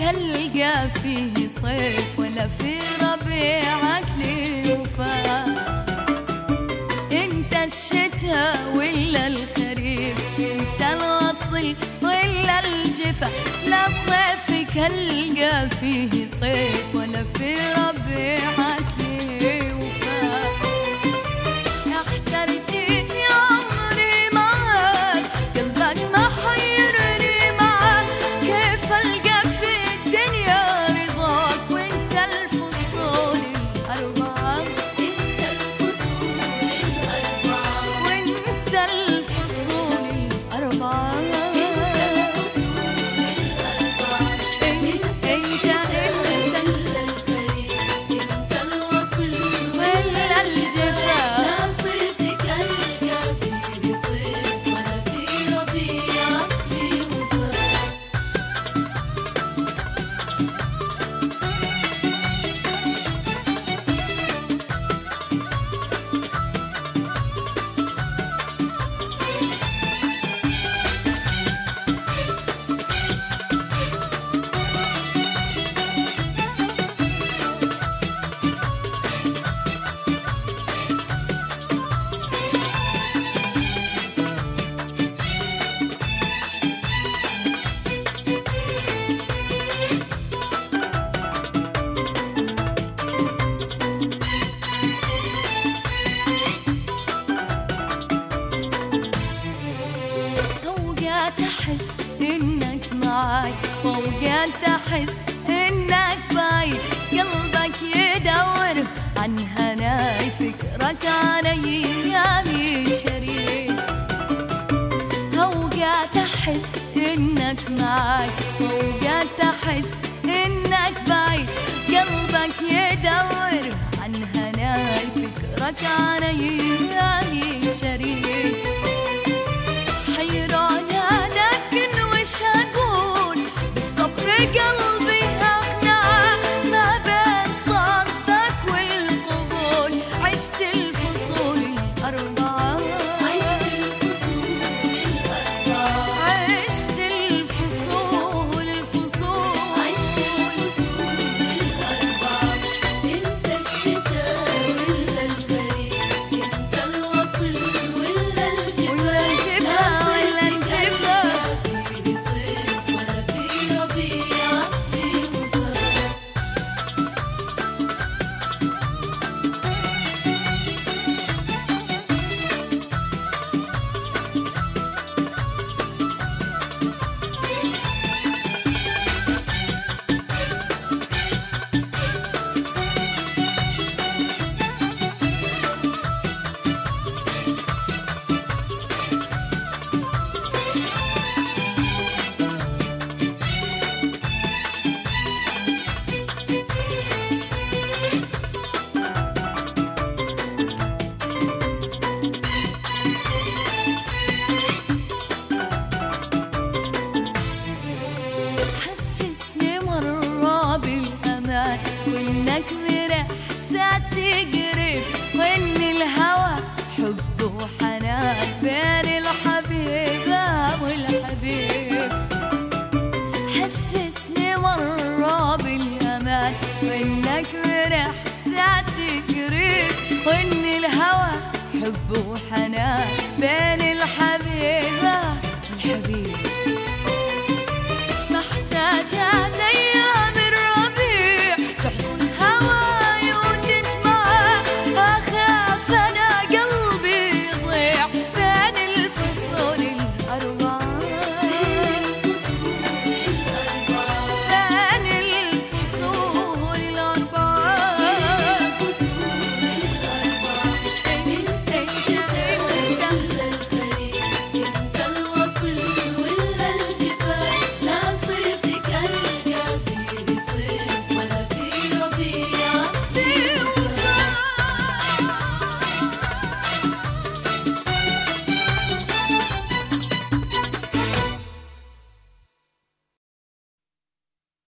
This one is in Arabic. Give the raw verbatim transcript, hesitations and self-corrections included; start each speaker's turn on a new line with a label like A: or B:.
A: ألقى فيه صيف ولا في ربيعك لي وفاء. انت الشتاء ولا الخريف، انت الوصل ولا الجفا، لا صيفك ألقى فيه صيف ولا في ربيعك لي وفاء. احترتي يا عمري معاك، قلبك ما حيرني معاك، كيف ألقى في الدنيا رضاك وانت الفصول الأربعة، انت الفصول الأربعة، وانت الفصول الأربعة، انت الفصول الأربعة، انت انت انت الخريف، انت الوصل ولا الجفا، لا صيفك ألقى فيه صيف ولا في ربيعك لي وفاء. أوقات أحس إنك معاي وأوقات أحس إنك بعيد، قلبك يدور عن هناي، فكرك عن أيامي شريد. أوقات أحس إنك معاي وأوقات أحس إنك بعيد، قلبك يدور عن هناي، فكرك عن أيامي شريد. حيرانة لكن وش هقول، بالصبر قلبي أغنى، ما بين صدق والقبول عشت الفصول الأربعة، عشت الفصول الأربعة، عشت الفصول الفصول، عشت الفصول الأربعة. انت الشتاء ولا الخريف، انت الوصل ولا الجفا، ولا الجفا فيه صيف ولا في ربيعك لي وفاء. حسسني مرة بالأمان، وإنك بإحساسي قريب، وإن الهوى حب وحنان بين الحبيبة والحبيب. حسسني مرة بالأمان، وإنك بإحساسي قريب، وإن الهوى حب وحنان بين الحبيبة